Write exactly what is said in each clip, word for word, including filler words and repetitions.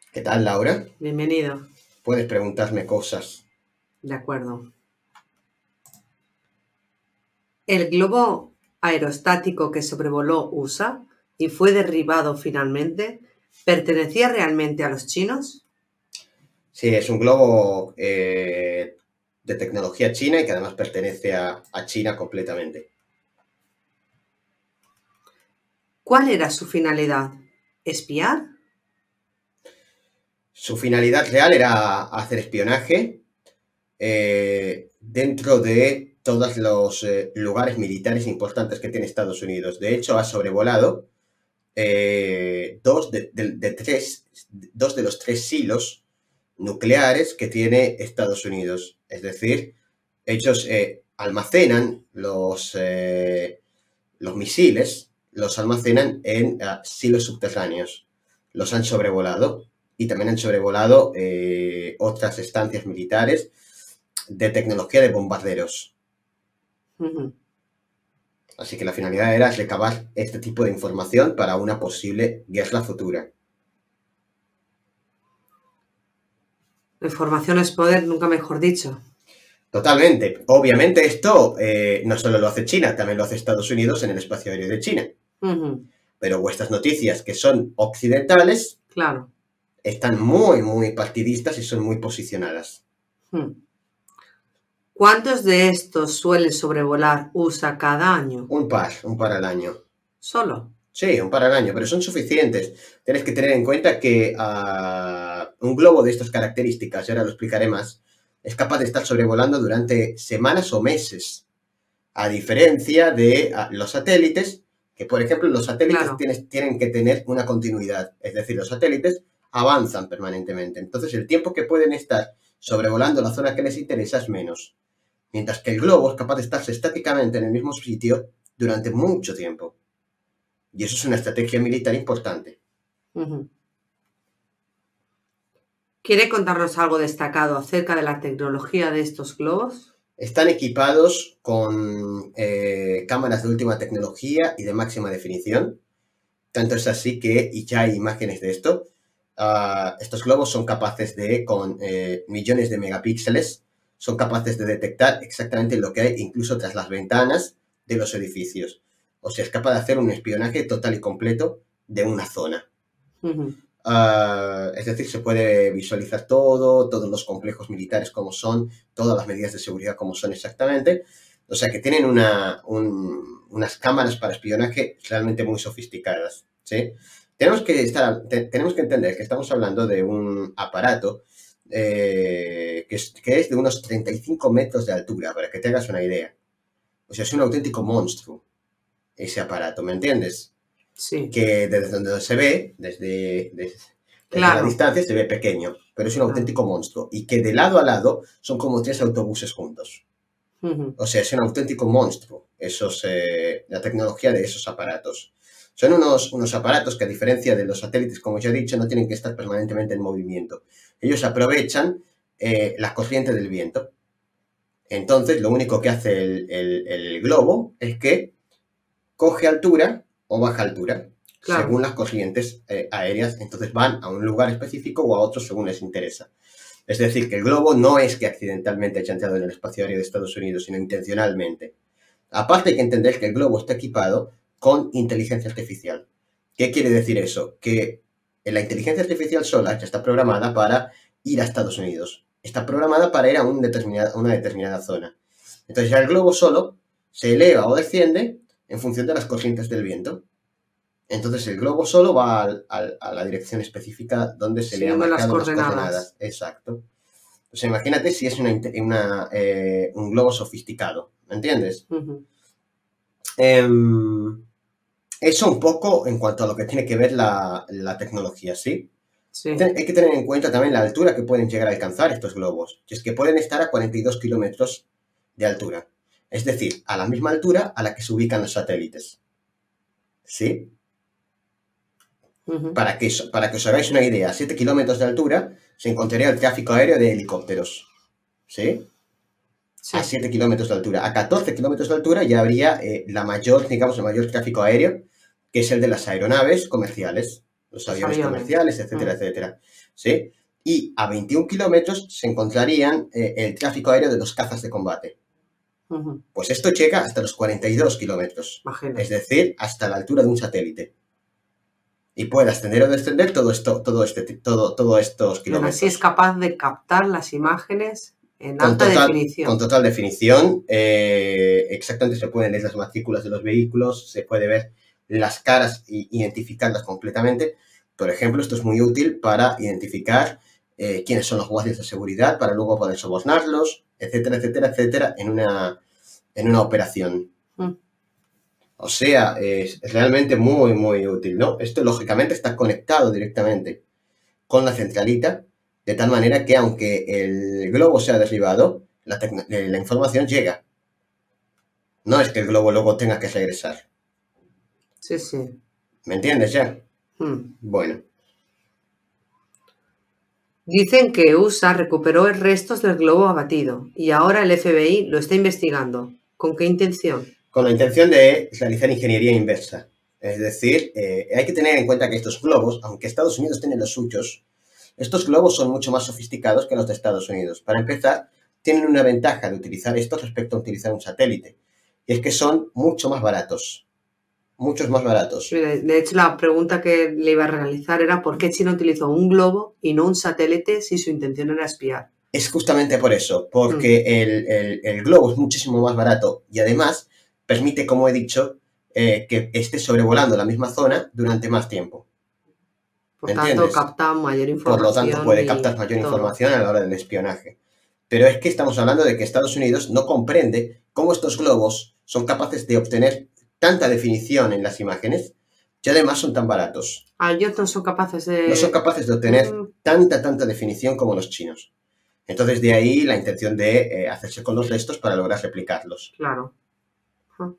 ¿Qué tal, Laura? Bienvenido. Puedes preguntarme cosas. De acuerdo. El globo aerostático que sobrevoló U S A y fue derribado finalmente, ¿pertenecía realmente a los chinos? Sí, es un globo eh, de tecnología china y que además pertenece a, a China completamente. ¿Cuál era su finalidad? ¿Espiar? Su finalidad real era hacer espionaje eh, dentro de todos los eh, lugares militares importantes que tiene Estados Unidos. De hecho, ha sobrevolado eh, dos, de, de, de tres, dos de los tres silos nucleares que tiene Estados Unidos. Es decir, ellos eh, almacenan los, eh, los misiles, los almacenan en uh, silos subterráneos. Los han sobrevolado y también han sobrevolado eh, otras estancias militares de tecnología de bombarderos. Uh-huh. Así que la finalidad era recabar este tipo de información para una posible guerra futura. La información es poder, nunca mejor dicho. Totalmente. Obviamente esto eh, no solo lo hace China, también lo hace Estados Unidos en el espacio aéreo de China. Uh-huh. Pero vuestras noticias, que son occidentales, claro, están muy, muy partidistas y son muy posicionadas. uh-huh. ¿Cuántos de estos suelen sobrevolar U S A cada año? Un par, un par al año. ¿Solo? Sí, un par al año, pero son suficientes. Tienes que tener en cuenta que uh, un globo de estas características, y ahora lo explicaré más, es capaz de estar sobrevolando durante semanas o meses. A diferencia de uh, los satélites, que por ejemplo los satélites Claro. tienes, tienen que tener una continuidad. Es decir, los satélites avanzan permanentemente. Entonces el tiempo que pueden estar sobrevolando la zona que les interesa es menos. Mientras que el globo es capaz de estarse estáticamente en el mismo sitio durante mucho tiempo. Y eso es una estrategia militar importante. Uh-huh. ¿Quiere contarnos algo destacado acerca de la tecnología de estos globos? Están equipados con eh, cámaras de última tecnología y de máxima definición. Tanto es así que, y ya hay imágenes de esto, uh, estos globos son capaces de, con eh, millones de megapíxeles, son capaces de detectar exactamente lo que hay incluso tras las ventanas de los edificios. O sea, es capaz de hacer un espionaje total y completo de una zona. Uh-huh. Uh, es decir, se puede visualizar todo, todos los complejos militares como son, todas las medidas de seguridad como son exactamente. O sea, que tienen una, un, unas cámaras para espionaje realmente muy sofisticadas, ¿sí? Tenemos que, estar, te, tenemos que entender que estamos hablando de un aparato eh, que, es, que es de unos treinta y cinco metros de altura, para que te hagas una idea. O sea, es un auténtico monstruo ese aparato, ¿me entiendes? Sí. Que desde donde se ve, desde, desde, claro. desde la distancia, se ve pequeño, pero es un claro. auténtico monstruo. Y que de lado a lado son como tres autobuses juntos. Uh-huh. O sea, es un auténtico monstruo esos, eh, la tecnología de esos aparatos. Son unos, unos aparatos que, a diferencia de los satélites, como ya he dicho, no tienen que estar permanentemente en movimiento. Ellos aprovechan eh, la corriente del viento. Entonces, lo único que hace el, el, el globo es que coge altura o baja altura, claro, según las corrientes eh, aéreas. Entonces van a un lugar específico o a otro según les interesa. Es decir, que el globo no es que accidentalmente haya entrado en el espacio aéreo de Estados Unidos, sino intencionalmente. Aparte hay que entender que el globo está equipado con inteligencia artificial. ¿Qué quiere decir eso? Que la inteligencia artificial sola ya está programada para ir a Estados Unidos. Está programada para ir a un determinada, una determinada zona. Entonces ya el globo solo se eleva o desciende en función de las corrientes del viento. Entonces el globo solo va al, al, a la dirección específica donde se sí, le ha marcado las coordenadas. las coordenadas. Exacto. O sea, imagínate si es una, una, eh, un globo sofisticado, ¿me entiendes? Uh-huh. Eh, eso un poco en cuanto a lo que tiene que ver la, la tecnología, ¿sí? Sí. Hay que tener en cuenta también la altura que pueden llegar a alcanzar estos globos, que es que pueden estar a cuarenta y dos kilómetros de altura. Es decir, a la misma altura a la que se ubican los satélites. ¿Sí? Uh-huh. Para que, para que os hagáis una idea, a siete kilómetros de altura se encontraría el tráfico aéreo de helicópteros. ¿Sí? Sí. A siete kilómetros de altura. A catorce kilómetros de altura ya habría eh, la mayor, digamos, el mayor tráfico aéreo, que es el de las aeronaves comerciales. los Los aviones aviones. comerciales, etcétera, Mm. etcétera. ¿Sí? Y a veintiún kilómetros se encontrarían eh, el tráfico aéreo de los cazas de combate. Ujú. Pues esto llega hasta los cuarenta y dos kilómetros, Imagina. es decir, hasta la altura de un satélite. Y puede ascender o descender todo esto, todo este, todo, todos estos Y aún así es kilómetros. capaz de captar las imágenes en Con alta total, definición. con total definición, eh, exactamente se pueden leer las matrículas de los vehículos, se puede ver las caras e identificarlas completamente. Por ejemplo, esto es muy útil para identificar eh, quiénes son los guardias de seguridad, para luego poder sobornarlos, etcétera, etcétera, etcétera, en una, en una operación. Mm. O sea, es, es realmente muy, muy útil, ¿no? Esto, lógicamente, está conectado directamente con la centralita, de tal manera que aunque el globo sea derribado, la, la información llega. No es que el globo luego tenga que regresar. Sí, sí. ¿Me entiendes ya? Mm. Bueno. Dicen que U S A recuperó restos del globo abatido y ahora el F B I lo está investigando. ¿Con qué intención? Con la intención de realizar ingeniería inversa. Es decir, eh, hay que tener en cuenta que estos globos, aunque Estados Unidos tiene los suyos, estos globos son mucho más sofisticados que los de Estados Unidos. Para empezar, tienen una ventaja de utilizar estos respecto a utilizar un satélite. Y es que son mucho más baratos. Muchos más baratos. De hecho, la pregunta que le iba a realizar era ¿por qué China utilizó un globo y no un satélite si su intención era espiar? Es justamente por eso, porque mm. el, el, el globo es muchísimo más barato y además permite, como he dicho, eh, que esté sobrevolando la misma zona durante más tiempo. Por tanto, capta mayor información. Por lo tanto, puede captar mayor todo. información a la hora del espionaje. Pero es que estamos hablando de que Estados Unidos no comprende cómo estos globos son capaces de obtener tanta definición en las imágenes y además son tan baratos. Ah, ellos no son capaces de... No son capaces de obtener mm. tanta, tanta definición como los chinos. Entonces, de ahí la intención de eh, hacerse con los restos para lograr replicarlos. Claro. Ah.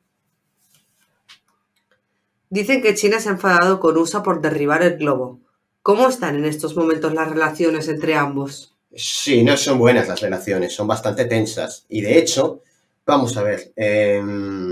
Dicen que China se ha enfadado con U S A por derribar el globo. ¿Cómo están en estos momentos las relaciones entre ambos? Sí, no son buenas las relaciones, son bastante tensas. Y de hecho, vamos a ver, eh,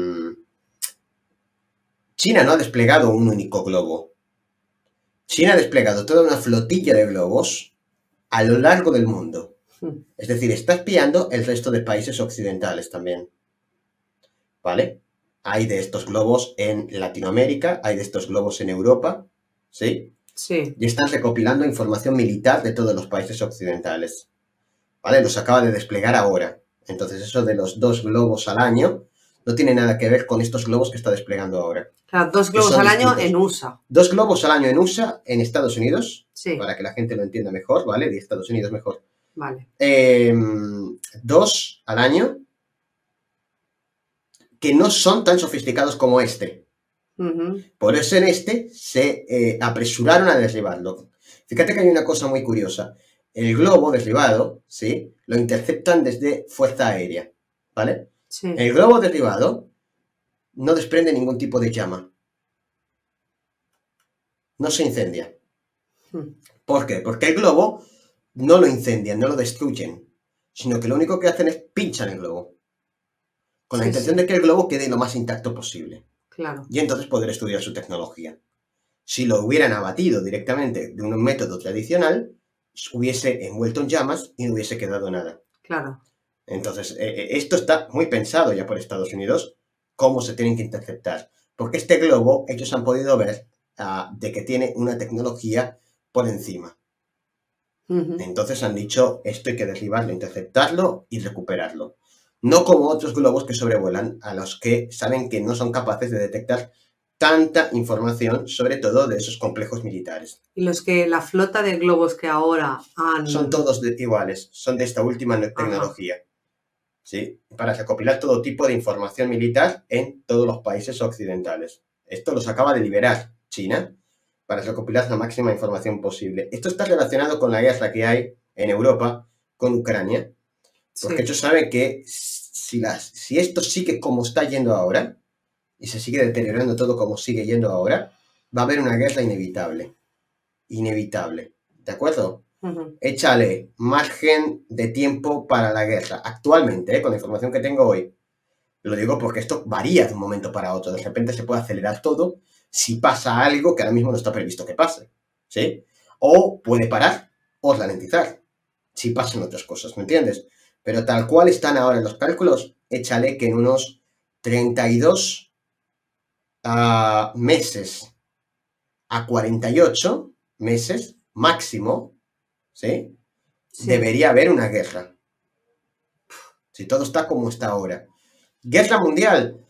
China no ha desplegado un único globo. China ha desplegado toda una flotilla de globos a lo largo del mundo. Es decir, está espiando el resto de países occidentales también. ¿Vale? Hay de estos globos en Latinoamérica, hay de estos globos en Europa, ¿sí? Sí. Y están recopilando información militar de todos los países occidentales. ¿Vale? Los acaba de desplegar ahora. Entonces, eso de los dos globos al año no tiene nada que ver con estos globos que está desplegando ahora. Claro, dos globos al distintos. año en U S A. Dos globos al año en U S A, en Estados Unidos, sí. Para que la gente lo entienda mejor, ¿vale? De Estados Unidos mejor. Vale. Eh, dos al año que no son tan sofisticados como este. Uh-huh. Por eso en este se eh, apresuraron a derribarlo. Fíjate que hay una cosa muy curiosa. El globo derribado, ¿sí? Lo interceptan desde fuerza aérea, ¿vale? Sí. El globo derribado no desprende ningún tipo de llama. No se incendia. Uh-huh. ¿Por qué? Porque el globo no lo incendian, no lo destruyen, sino que lo único que hacen es pinchan el globo. Con la sí, intención sí. de que el globo quede lo más intacto posible. Claro. Y entonces poder estudiar su tecnología. Si lo hubieran abatido directamente de un método tradicional, hubiese envuelto en llamas y no hubiese quedado nada. Claro. Entonces, eh, esto está muy pensado ya por Estados Unidos, cómo se tienen que interceptar. Porque este globo, ellos han podido ver uh, de que tiene una tecnología por encima. Uh-huh. Entonces han dicho, esto hay que derribarlo, interceptarlo y recuperarlo. No como otros globos que sobrevuelan, a los que saben que no son capaces de detectar tanta información, sobre todo de esos complejos militares. Y los que la flota de globos que ahora han... Son todos de, iguales, son de esta última tecnología. Ajá. ¿Sí? Para recopilar todo tipo de información militar en todos los países occidentales. Esto los acaba de liberar China para recopilar la máxima información posible. Esto está relacionado con la guerra que hay en Europa con Ucrania. Porque sí. ellos saben que si, las, si esto sigue como está yendo ahora, y se sigue deteriorando todo como sigue yendo ahora, va a haber una guerra inevitable. Inevitable. ¿De acuerdo? Uh-huh. Échale margen de tiempo para la guerra. Actualmente, ¿eh? Con la información que tengo hoy. Lo digo porque esto varía de un momento para otro. De repente se puede acelerar todo si pasa algo que ahora mismo no está previsto que pase. ¿sí? O puede parar o ralentizar, si pasan otras cosas, ¿me entiendes? Pero tal cual están ahora los cálculos, échale que en unos treinta y dos uh, meses a cuarenta y ocho meses máximo, ¿sí? Sí. Debería haber una guerra. Si todo está como está ahora. Guerra mundial.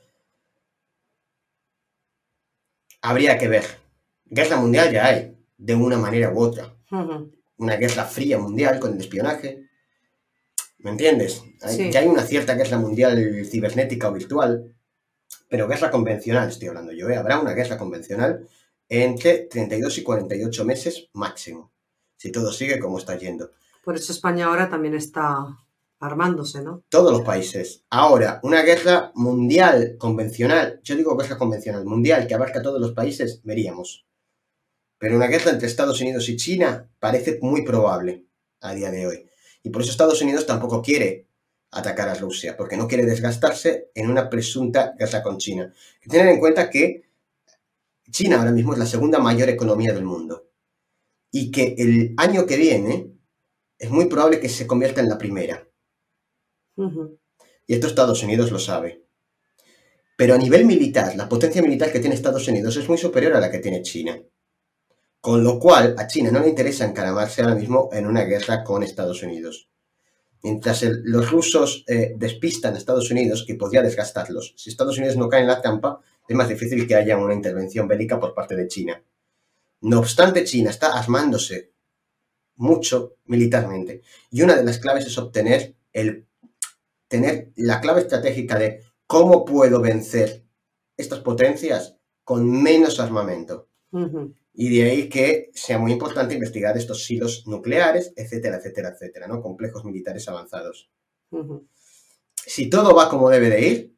Habría que ver. Guerra mundial ya hay, de una manera u otra. Uh-huh. Una guerra fría mundial con el espionaje. ¿Me entiendes? Sí. Ya hay una cierta guerra mundial cibernética o virtual, pero guerra convencional estoy hablando yo, ¿eh? Habrá una guerra convencional entre treinta y dos y cuarenta y ocho meses máximo, si todo sigue como está yendo. Por eso España ahora también está armándose, ¿no? Todos los países. Ahora, una guerra mundial convencional, yo digo guerra convencional, mundial, que abarca a todos los países, veríamos. Pero una guerra entre Estados Unidos y China parece muy probable a día de hoy. Y por eso Estados Unidos tampoco quiere atacar a Rusia, porque no quiere desgastarse en una presunta guerra con China. Hay que tener en cuenta que China ahora mismo es la segunda mayor economía del mundo y que el año que viene es muy probable que se convierta en la primera. Uh-huh. Y esto Estados Unidos lo sabe. Pero a nivel militar, la potencia militar que tiene Estados Unidos es muy superior a la que tiene China. Con lo cual, a China no le interesa encaramarse ahora mismo en una guerra con Estados Unidos. Mientras el, los rusos eh, despistan a Estados Unidos, que podría desgastarlos. Si Estados Unidos no cae en la trampa, es más difícil que haya una intervención bélica por parte de China. No obstante, China está armándose mucho militarmente. Y una de las claves es obtener el, tener la clave estratégica de cómo puedo vencer estas potencias con menos armamento. Uh-huh. Y de ahí que sea muy importante investigar estos silos nucleares, etcétera, etcétera, etcétera, ¿no? Complejos militares avanzados. Uh-huh. Si todo va como debe de ir,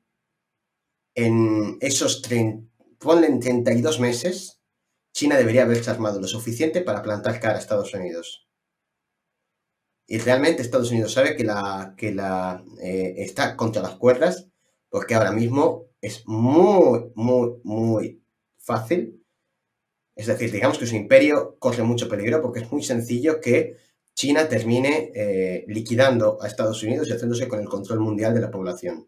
en esos treinta, ponle en treinta y dos meses, China debería haberse armado lo suficiente para plantar cara a Estados Unidos. Y realmente Estados Unidos sabe que la, que la eh, está contra las cuerdas, porque ahora mismo es muy, muy, muy fácil. Es decir, digamos que su imperio corre mucho peligro porque es muy sencillo que China termine eh, liquidando a Estados Unidos y haciéndose con el control mundial de la población.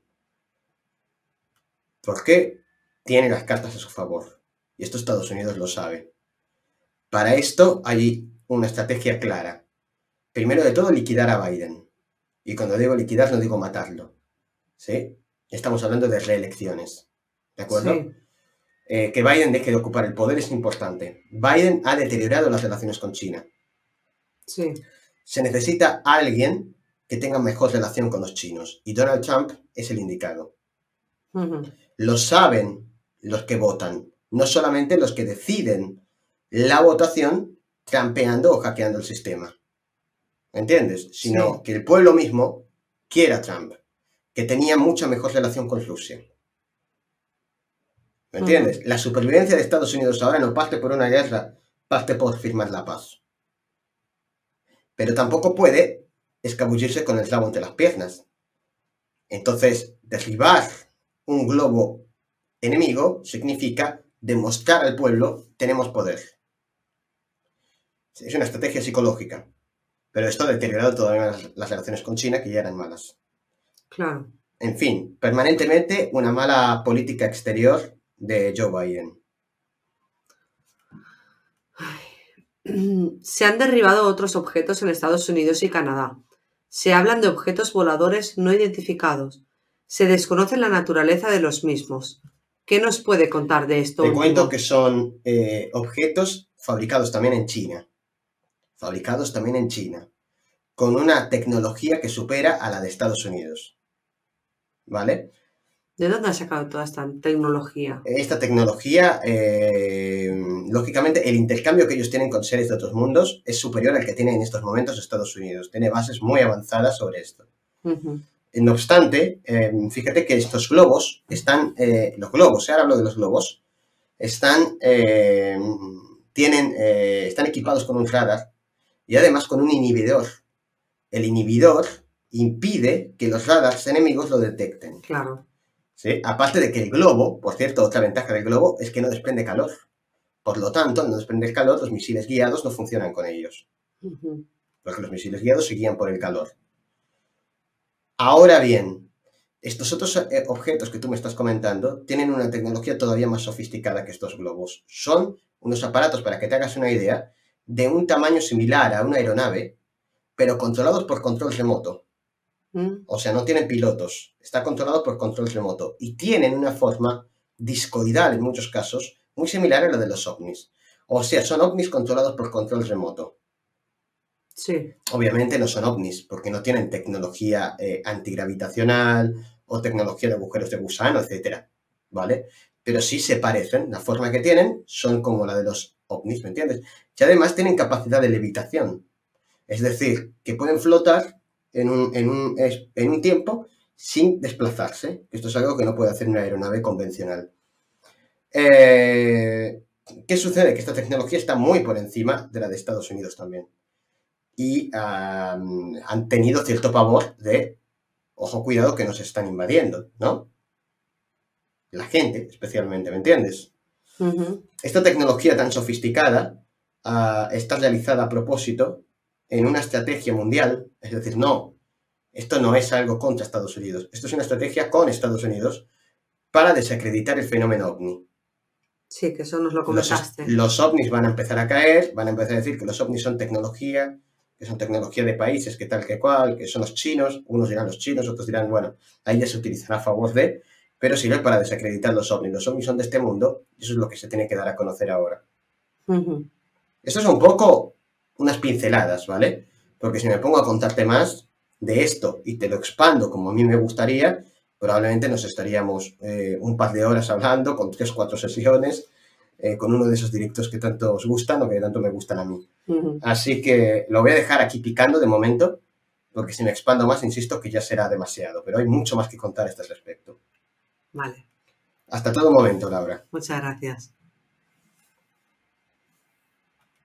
Porque tiene las cartas a su favor. Y esto Estados Unidos lo sabe. Para esto hay una estrategia clara. Primero de todo, liquidar a Biden. Y cuando digo liquidar, no digo matarlo. ¿Sí? Estamos hablando de reelecciones. ¿De acuerdo? Sí. Eh, que Biden deje de ocupar el poder es importante. Biden ha deteriorado las relaciones con China. Sí. Se necesita alguien que tenga mejor relación con los chinos. Y Donald Trump es el indicado. Uh-huh. Lo saben los que votan. No solamente los que deciden la votación trampeando o hackeando el sistema. ¿Entiendes? Sino sí. que el pueblo mismo quiere a Trump. Que tenía mucha mejor relación con Rusia. ¿Me entiendes? Uh-huh. La supervivencia de Estados Unidos ahora no parte por una guerra, parte por firmar la paz. Pero tampoco puede escabullirse con el rabo entre las piernas. Entonces, derribar un globo enemigo significa demostrar al pueblo tenemos poder. Es una estrategia psicológica. Pero esto ha deteriorado todavía las, las relaciones con China, que ya eran malas. Claro. En fin, permanentemente una mala política exterior de Joe Biden. Se han derribado otros objetos en Estados Unidos y Canadá. Se hablan de objetos voladores no identificados. Se desconoce la naturaleza de los mismos. ¿Qué nos puede contar de esto? Te último? cuento que son eh, objetos fabricados también en China. Fabricados también en China. Con una tecnología que supera a la de Estados Unidos. ¿Vale? ¿De dónde ha sacado toda esta tecnología? Esta tecnología, eh, lógicamente, el intercambio que ellos tienen con seres de otros mundos es superior al que tiene en estos momentos Estados Unidos. Tiene bases muy avanzadas sobre esto. Uh-huh. No obstante, eh, fíjate que estos globos están, eh, los globos, ahora hablo de los globos, están, eh, tienen, eh, están equipados con un radar y además con un inhibidor. El inhibidor impide que los radars enemigos lo detecten. Claro. ¿Sí? Aparte de que el globo, por cierto, otra ventaja del globo es que no desprende calor. Por lo tanto, al no desprender calor, los misiles guiados no funcionan con ellos. Ujú. Porque los misiles guiados se guían por el calor. Ahora bien, estos otros eh, objetos que tú me estás comentando tienen una tecnología todavía más sofisticada que estos globos. Son unos aparatos, para que te hagas una idea, de un tamaño similar a una aeronave, pero controlados por control remoto. Mm. O sea, no tienen pilotos. Está controlado por control remoto. Y tienen una forma discoidal, en muchos casos, muy similar a la de los ovnis. O sea, son ovnis controlados por control remoto. Sí. Obviamente no son ovnis, porque no tienen tecnología eh, antigravitacional o tecnología de agujeros de gusano, etcétera, ¿vale? Pero sí se parecen, la forma que tienen son como la de los ovnis, ¿me entiendes? Y además tienen capacidad de levitación, es decir, que pueden flotar en un, en un, en un tiempo sin desplazarse. Esto es algo que no puede hacer una aeronave convencional. Eh, ¿Qué sucede? Que esta tecnología está muy por encima de la de Estados Unidos también. Y um, han tenido cierto pavor de, ojo, cuidado, que nos están invadiendo, ¿no? La gente, especialmente, ¿me entiendes? Ujú. Esta tecnología tan sofisticada uh, está realizada a propósito en una estrategia mundial, es decir, no, esto no es algo contra Estados Unidos, esto es una estrategia con Estados Unidos para desacreditar el fenómeno ovni. Sí, que eso nos lo Los, comentaste. los ovnis van a empezar a caer, van a empezar a decir que los ovnis son tecnología, que son tecnología de países, que tal que cual, que son los chinos, unos dirán los chinos, otros dirán, bueno, ahí ya se utilizará a favor de, pero sirve para desacreditar los ovnis. Los ovnis son de este mundo y eso es lo que se tiene que dar a conocer ahora. Ujú. Esto es un poco unas pinceladas, ¿vale? Porque si me pongo a contarte más de esto y te lo expando como a mí me gustaría, probablemente nos estaríamos eh, un par de horas hablando con tres, cuatro sesiones, eh, con uno de esos directos que tanto os gustan o que tanto me gustan a mí. Ujú. Así que lo voy a dejar aquí picando de momento, porque si me expando más, insisto que ya será demasiado, pero hay mucho más que contar a este respecto. Vale, Hasta todo momento, Laura. muchas gracias.